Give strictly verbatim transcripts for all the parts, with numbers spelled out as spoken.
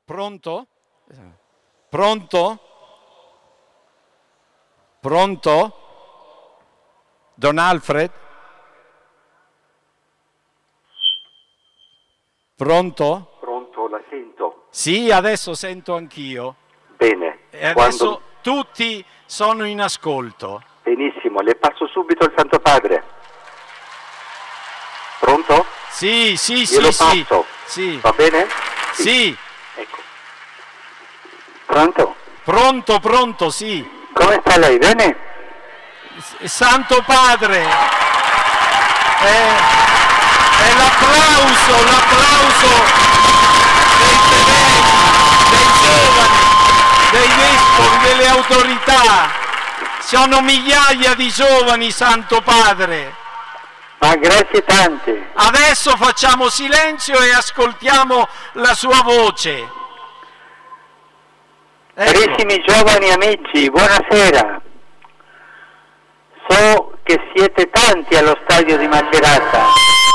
Pronto? Pronto? Pronto? Don Alfred? Pronto? Pronto, la sento. Sì, adesso sento anch'io. Bene. E adesso Quando... tutti sono in ascolto. Benissimo, le passo subito il Santo Padre. Pronto? Sì, sì, Glielo sì, passo. sì. Va bene? Sì. Ecco. Pronto? Pronto, pronto, sì. Come sta lei? Bene? S- Santo Padre. È, è l'applauso, l'applauso dei fedeli, dei giovani, dei vescovi, delle autorità. Sono migliaia di giovani, Santo Padre. Ma grazie tante. Adesso facciamo silenzio e ascoltiamo la sua voce. Ecco. Carissimi giovani amici, buonasera. So che siete tanti allo stadio di Macerata,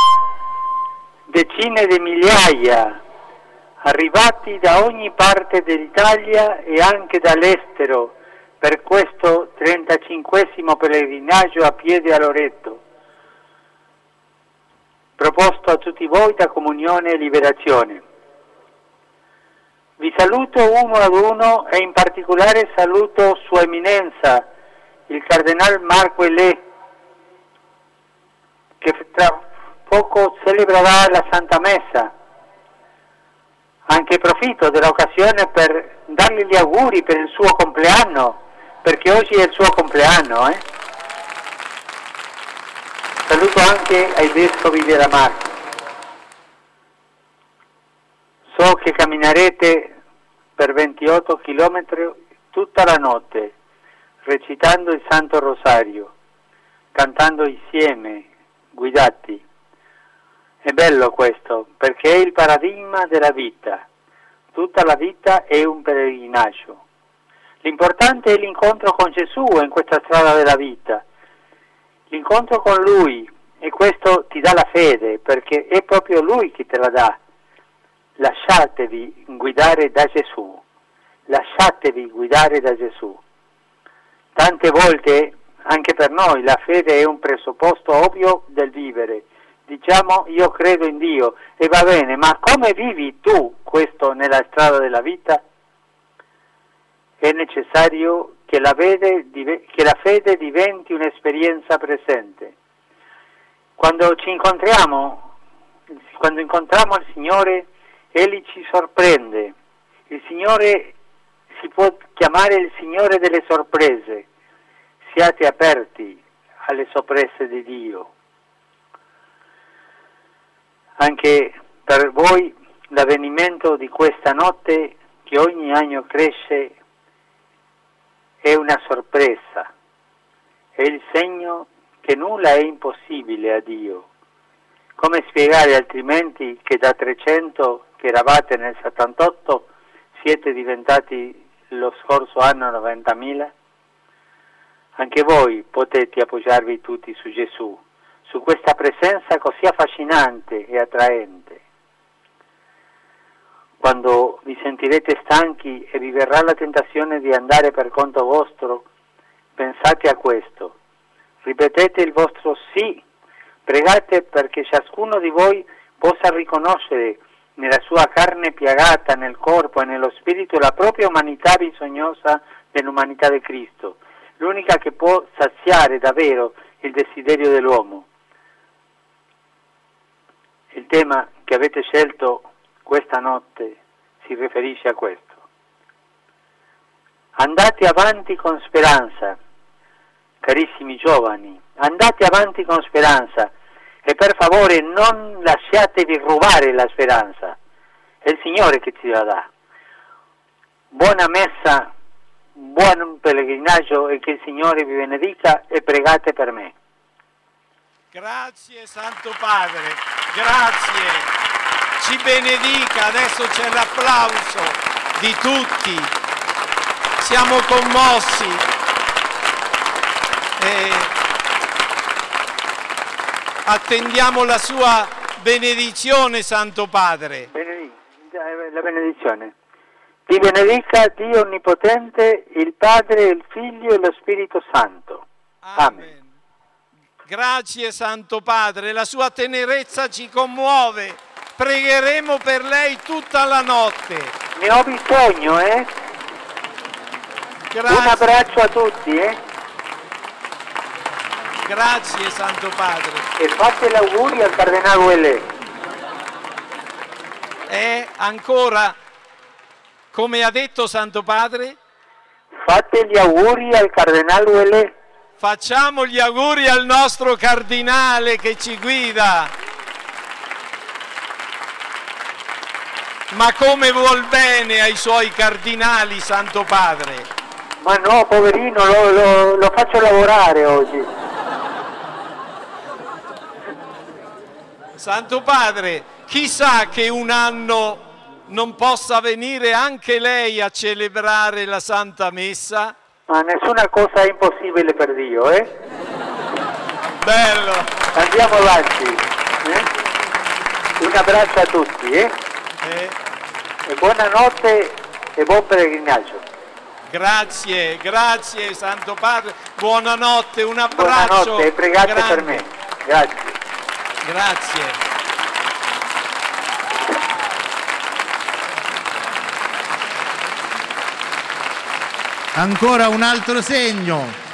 decine di migliaia, arrivati da ogni parte dell'Italia e anche dall'estero per questo trentacinquesimo pellegrinaggio a piedi a Loreto, proposto a tutti voi da Comunione e Liberazione. Vi saluto uno ad uno e in particolare saluto Sua Eminenza, il Cardinal Marco Elé, che tra poco celebrerà la Santa Messa. Anche approfitto dell'occasione per dargli gli auguri per il suo compleanno, perché oggi è il suo compleanno. Eh? Saluto anche ai vescovi della Marca. So che camminerete per ventotto chilometri tutta la notte, recitando il Santo Rosario, cantando insieme, guidati. È bello questo, perché è il paradigma della vita. Tutta la vita è un pellegrinaggio. L'importante è l'incontro con Gesù in questa strada della vita. L'incontro con Lui, e questo ti dà la fede, perché è proprio Lui che te la dà. Lasciatevi guidare da Gesù. Lasciatevi guidare da Gesù. Tante volte, anche per noi, la fede è un presupposto ovvio del vivere. Diciamo, io credo in Dio, e va bene, ma come vivi tu questo nella strada della vita? È necessario che la fede, che la fede diventi un'esperienza presente. Quando ci incontriamo, quando incontriamo il Signore, Egli ci sorprende. Il Signore si può chiamare il Signore delle sorprese. Siate aperti alle sorprese di Dio. Anche per voi l'avvenimento di questa notte, che ogni anno cresce, è una sorpresa. È il segno che nulla è impossibile a Dio. Come spiegare altrimenti che da trecento che eravate nel settantotto siete diventati lo scorso anno novantamila? Anche voi potete appoggiarvi tutti su Gesù, su questa presenza così affascinante e attraente. Quando vi sentirete stanchi e vi verrà la tentazione di andare per conto vostro, pensate a questo. Ripetete il vostro sì, pregate perché ciascuno di voi possa riconoscere nella sua carne piagata, nel corpo e nello spirito la propria umanità bisognosa dell'umanità di Cristo, l'unica che può saziare davvero il desiderio dell'uomo. Il tema che avete scelto questa notte si riferisce a questo. Andate avanti con speranza, carissimi giovani, andate avanti con speranza e per favore non lasciatevi rubare la speranza, è il Signore che ci la dà. Buona messa, buon pellegrinaggio e che il Signore vi benedica e pregate per me. Grazie Santo Padre, grazie. Ci benedica, adesso c'è l'applauso di tutti, siamo commossi. E attendiamo la sua benedizione, Santo Padre. Benedic- la benedizione. Ti benedica Dio Onnipotente, il Padre, il Figlio e lo Spirito Santo. Amen. Amen. Grazie Santo Padre, la sua tenerezza ci commuove. Pregheremo per lei tutta la notte. Ne ho bisogno, eh? Grazie. Un abbraccio a tutti, eh? Grazie Santo Padre. E fate gli auguri al Cardinale Ouellet. E ancora, come ha detto Santo Padre? Fate gli auguri al Cardinale Ouellet. Facciamo gli auguri al nostro Cardinale che ci guida. Ma come vuol bene ai suoi cardinali, Santo Padre? Ma no, poverino, lo, lo, lo faccio lavorare oggi. Santo Padre, chissà che un anno non possa venire anche lei a celebrare la Santa Messa? Ma nessuna cosa è impossibile per Dio, eh? Bello! Andiamo avanti, eh? Un abbraccio a tutti, eh? eh. E buonanotte e buon pellegrinaggio. Grazie, grazie Santo Padre, buonanotte, un abbraccio. Buonanotte e pregate grande. per me. Grazie. Grazie. Ancora un altro segno.